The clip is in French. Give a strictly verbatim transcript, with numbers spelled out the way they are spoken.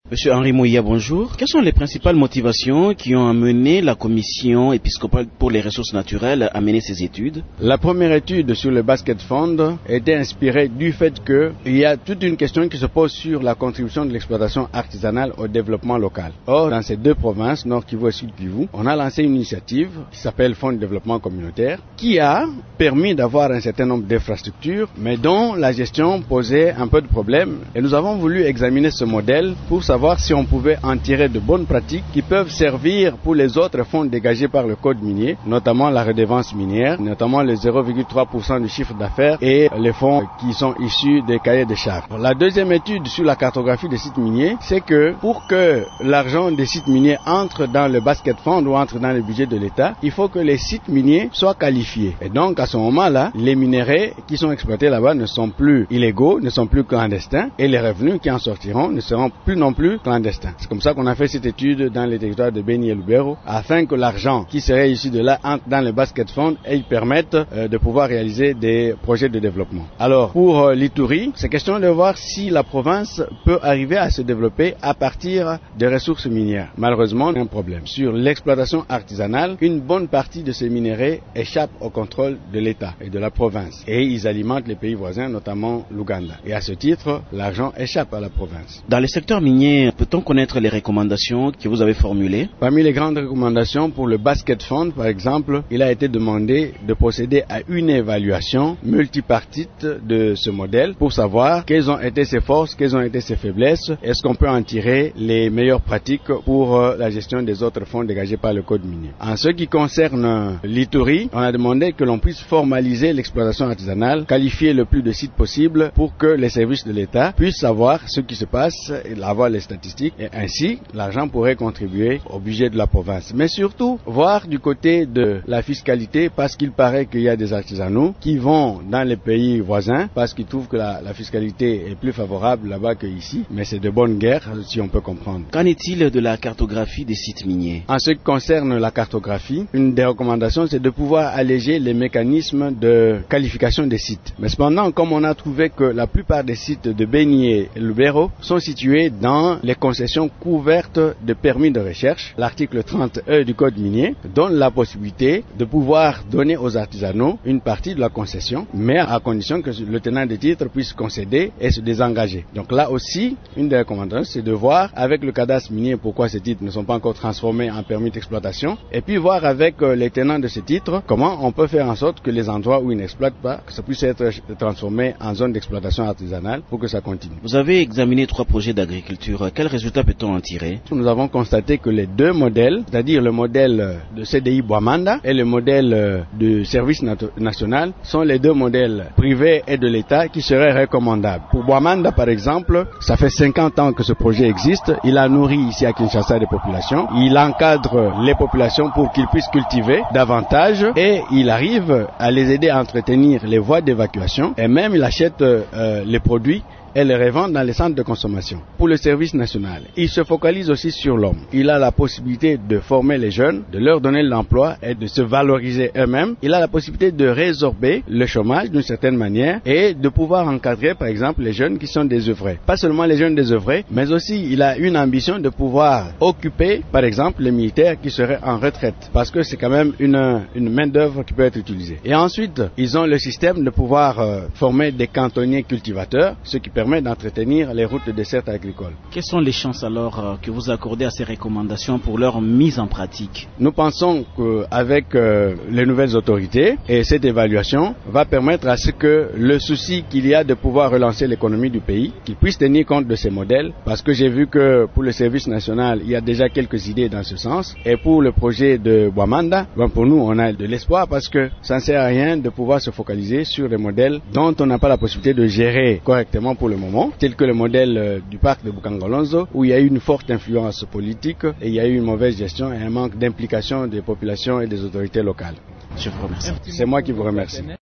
Monsieur Henri Mouya, bonjour. Quelles sont les principales motivations qui ont amené la Commission épiscopale pour les ressources naturelles à mener ces études? La première étude sur le Basket Fund était inspirée du fait qu'il y a toute une question qui se pose sur la contribution de l'exploitation artisanale au développement local. Or, dans ces deux provinces, Nord Kivu et Sud Kivu, on a lancé une initiative qui s'appelle Fonds de développement communautaire, qui a permis d'avoir un certain nombre d'infrastructures, mais dont la gestion posait un peu de problème. Et nous avons voulu examiner ce modèle pour savoir voir si on pouvait en tirer de bonnes pratiques qui peuvent servir pour les autres fonds dégagés par le code minier, notamment la redevance minière, notamment les zéro virgule trois pour cent du chiffre d'affaires et les fonds qui sont issus des cahiers de charges. La deuxième étude sur la cartographie des sites miniers, c'est que pour que l'argent des sites miniers entre dans le basket fund ou entre dans le budget de l'État, il faut que les sites miniers soient qualifiés. Et donc à ce moment-là, les minerais qui sont exploités là-bas ne sont plus illégaux, ne sont plus clandestins et les revenus qui en sortiront ne seront plus non plus clandestin. C'est comme ça qu'on a fait cette étude dans les territoires de Beni et Lubero, afin que l'argent qui serait issu de là entre dans le basket fund et il permette euh, de pouvoir réaliser des projets de développement. Alors, pour euh, l'Ituri, c'est question de voir si la province peut arriver à se développer à partir des ressources minières. Malheureusement, il y a un problème. Sur l'exploitation artisanale, une bonne partie de ces minéraux échappe au contrôle de l'État et de la province. Et ils alimentent les pays voisins, notamment l'Ouganda. Et à ce titre, l'argent échappe à la province. Dans le secteur minier, peut-on connaître les recommandations que vous avez formulées? Parmi les grandes recommandations pour le Basket Fund, par exemple, il a été demandé de procéder à une évaluation multipartite de ce modèle pour savoir quelles ont été ses forces, quelles ont été ses faiblesses, est-ce qu'on peut en tirer les meilleures pratiques pour la gestion des autres fonds dégagés par le code minier. En ce qui concerne l'Ituri, on a demandé que l'on puisse formaliser l'exploitation artisanale, qualifier le plus de sites possible pour que les services de l'État puissent savoir ce qui se passe et avoir les statistiques et ainsi l'argent pourrait contribuer au budget de la province. Mais surtout voir du côté de la fiscalité parce qu'il paraît qu'il y a des artisanaux qui vont dans les pays voisins parce qu'ils trouvent que la, la fiscalité est plus favorable là-bas qu'ici, mais c'est de bonne guerre si on peut comprendre. Qu'en est-il de la cartographie des sites miniers? En ce qui concerne la cartographie, une des recommandations c'est de pouvoir alléger les mécanismes de qualification des sites. Mais cependant, comme on a trouvé que la plupart des sites de Beni et Lubero sont situés dans les concessions couvertes de permis de recherche, l'article trente E du code minier donne la possibilité de pouvoir donner aux artisanaux une partie de la concession, mais à condition que le tenant de titre puisse concéder et se désengager. Donc là aussi, une des recommandations, c'est de voir avec le cadastre minier pourquoi ces titres ne sont pas encore transformés en permis d'exploitation, et puis voir avec les tenants de ces titres comment on peut faire en sorte que les endroits où ils n'exploitent pas, que ça puisse être transformé en zone d'exploitation artisanale pour que ça continue. Vous avez examiné trois projets d'agriculture. Quels résultats peut-on en tirer? Nous avons constaté que les deux modèles, c'est-à-dire le modèle de C D I Bouamanda et le modèle de service national, sont les deux modèles privés et de l'État qui seraient recommandables. Pour Bouamanda, par exemple, ça fait cinquante ans que ce projet existe. Il a nourri ici à Kinshasa des populations. Il encadre les populations pour qu'ils puissent cultiver davantage et il arrive à les aider à entretenir les voies d'évacuation et même il achète euh, les produits et les revend dans les centres de consommation. Pour le service national, il se focalise aussi sur l'homme. Il a la possibilité de former les jeunes, de leur donner l'emploi et de se valoriser eux-mêmes. Il a la possibilité de résorber le chômage d'une certaine manière et de pouvoir encadrer par exemple les jeunes qui sont désœuvrés. Pas seulement les jeunes désœuvrés, mais aussi il a une ambition de pouvoir occuper par exemple les militaires qui seraient en retraite parce que c'est quand même une, une main d'œuvre qui peut être utilisée. Et ensuite, ils ont le système de pouvoir euh, former des cantonniers cultivateurs, ce qui permet d'entretenir les routes de dessert agricoles. Quelles sont les chances alors euh, que vous accordez à ces recommandations pour leur mise en pratique? Nous pensons qu'avec euh, les nouvelles autorités et cette évaluation va permettre à ce que le souci qu'il y a de pouvoir relancer l'économie du pays, qu'ils puissent tenir compte de ces modèles, parce que j'ai vu que pour le service national, il y a déjà quelques idées dans ce sens, et pour le projet de Bouamanda, ben pour nous on a de l'espoir parce que ça ne sert à rien de pouvoir se focaliser sur des modèles dont on n'a pas la possibilité de gérer correctement pour le moment, tel que le modèle euh, du parc de Bukangolonzo, où il y a eu une forte influence politique et il y a eu une mauvaise gestion et un manque d'implication des populations et des autorités locales. Je vous remercie. C'est moi qui vous remercie.